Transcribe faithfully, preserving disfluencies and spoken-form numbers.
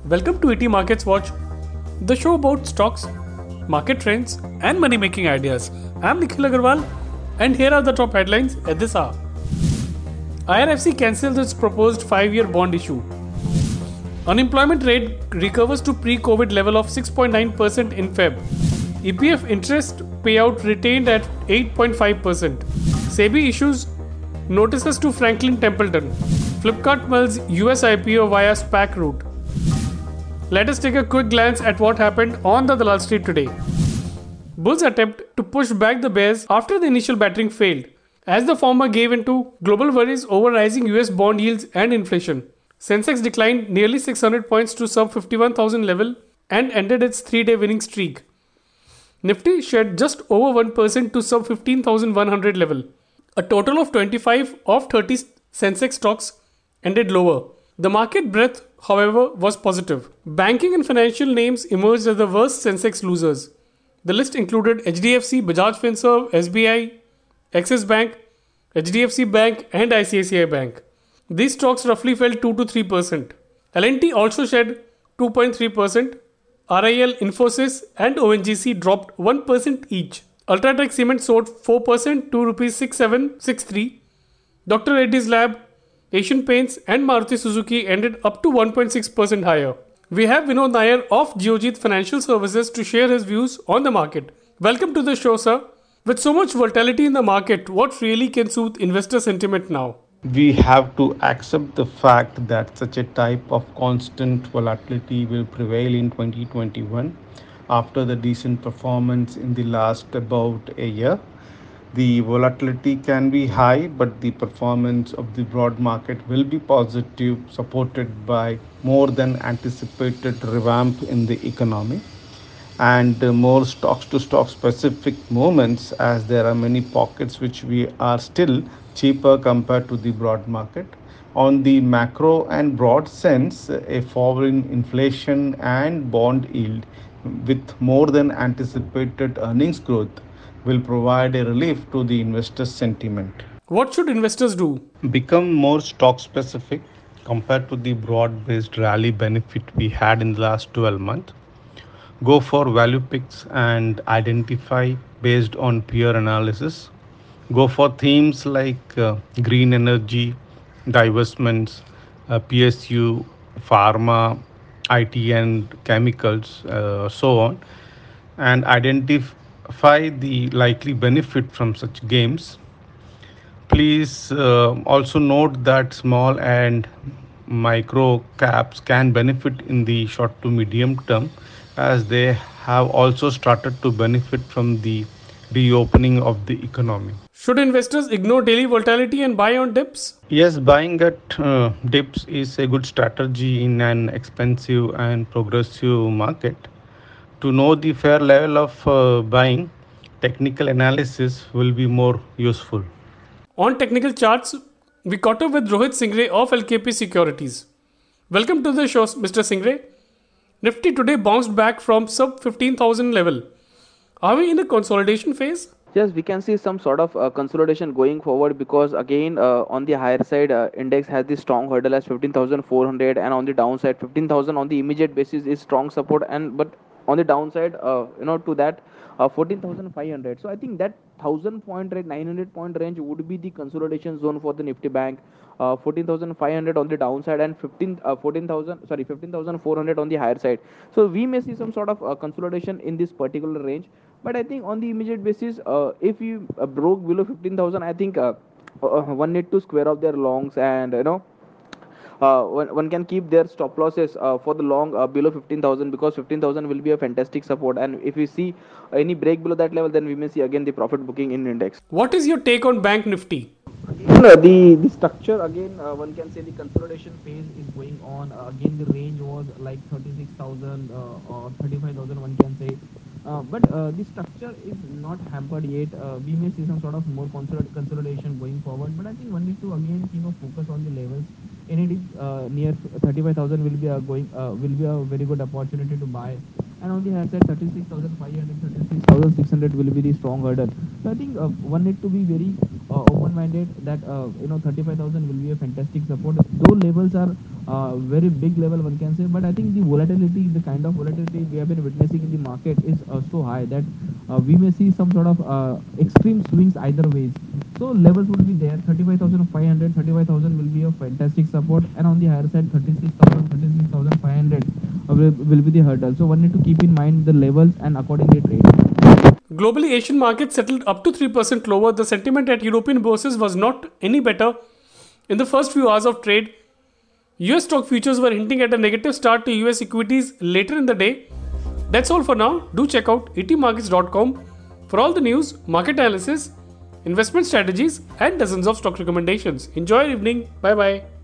Welcome to E T Markets Watch, the show about stocks, market trends, and money making ideas. I'm Nikhil Agarwal, and here are the top headlines at this hour. I R F C cancels its proposed five year bond issue. Unemployment rate recovers to pre-COVID level of six point nine percent in February. E P F interest payout retained at eight point five percent. SEBI issues notices to Franklin Templeton. Flipkart mulls U S I P O via SPAC route. Let us take a quick glance at what happened on the Dalal Street today. Bulls attempt to push back the bears after the initial battering failed, as the former gave into global worries over rising U S bond yields and inflation. Sensex declined nearly six hundred points to sub fifty-one thousand level and ended its three-day winning streak. Nifty shed just over one percent to sub fifteen thousand one hundred level. A total of twenty-five of thirty Sensex stocks ended lower. The market breadth, however, was positive. Banking and financial names emerged as the worst Sensex losers. The list included H D F C, Bajaj Finserv, S B I, Axis Bank, H D F C Bank and I C I C I Bank. These stocks roughly fell two to three percent. L and T also shed two point three percent. R I L, Infosys and O N G C dropped one percent each. Ultratech Cement soared four percent to rupees six seven six three. Doctor Reddy's Lab, Asian Paints and Maruti Suzuki ended up to one point six percent higher. We have Vinod Nair of Geojit Financial Services to share his views on the market. Welcome to the show, sir. With so much volatility in the market, what really can soothe investor sentiment now? We have to accept the fact that such a type of constant volatility will prevail in twenty twenty-one after the decent performance in the last about a year. The volatility can be high, but the performance of the broad market will be positive, supported by more than anticipated revamp in the economy and uh, more stocks to stock specific movements, as there are many pockets which we are still cheaper compared to the broad market. On the macro and broad sense, a fall in inflation and bond yield with more than anticipated earnings growth will provide a relief to the investor sentiment. What should investors do? Become more stock specific compared to the broad based rally benefit we had in the last twelve months. Go for value picks and identify based on peer analysis. Go for themes like uh, green energy, divestments, uh, P S U, pharma, I T and chemicals, uh, so on, and identify the likely benefit from such games. Please uh, also note that small and micro caps can benefit in the short to medium term, as they have also started to benefit from the reopening of the economy. Should investors ignore daily volatility and buy on dips? Yes, buying at uh, dips is a good strategy in an expensive and progressive market. To know the fair level of uh, buying, technical analysis will be more useful. On technical charts, we caught up with Rohit Singre of L K P Securities. Welcome to the show, Mister Singre. Nifty today bounced back from sub fifteen thousand level. Are we in a consolidation phase? Yes, we can see some sort of uh, consolidation going forward, because again uh, on the higher side, uh, index has the strong hurdle as fifteen thousand four hundred, and on the downside fifteen thousand on the immediate basis is strong support, and but on the downside uh, you know to that uh, fourteen thousand five hundred. So I think that one thousand point range, nine hundred point range would be the consolidation zone for the Nifty Bank. Uh, fourteen thousand five hundred on the downside and fifteen uh, fourteen thousand sorry fifteen thousand four hundred on the higher side. So we may see some sort of uh, consolidation in this particular range. But I think on the immediate basis, uh, if you uh, broke below fifteen thousand, I think uh, uh, one need to square off their longs, and you know uh, one, one can keep their stop losses uh, for the long uh, below fifteen thousand, because fifteen thousand will be a fantastic support, and if we see any break below that level, then we may see again the profit booking in index. What is your take on Bank Nifty? Again, uh, the the structure again uh, one can say the consolidation phase is going on. Uh, again the range was like thirty-six thousand uh, or thirty-five thousand, one can say. Uh, but uh, the structure is not hampered yet. Uh, we may see some sort of more consolid- consolidation going forward, but I think one needs to again keep a focus on the levels. And it is uh, near thirty-five thousand will be a going uh, will be a very good opportunity to buy. and on the higher side thirty-six thousand five hundred, thirty-six thousand six hundred will be the strong hurdle. So I think uh, one need to be very uh, open-minded that uh, you know thirty-five thousand will be a fantastic support. Those levels are uh, very big level, one can say, but I think the volatility, the kind of volatility we have been witnessing in the market is uh, so high that uh, we may see some sort of uh, extreme swings either ways. So levels would be there. thirty-five thousand five hundred, thirty-five thousand will be a fantastic support, and on the higher side thirty-six thousand, thirty-six thousand five hundred uh, will, will be the hurdle. So one need to keep in mind the levels and accordingly trade. Globally, Asian markets settled up to three percent lower. The sentiment at European bourses was not any better. In the first few hours of trade, U S stock futures were hinting at a negative start to U S equities later in the day. That's all for now. Do check out e t markets dot com for all the news, market analysis, investment strategies, and dozens of stock recommendations. Enjoy your evening. Bye bye.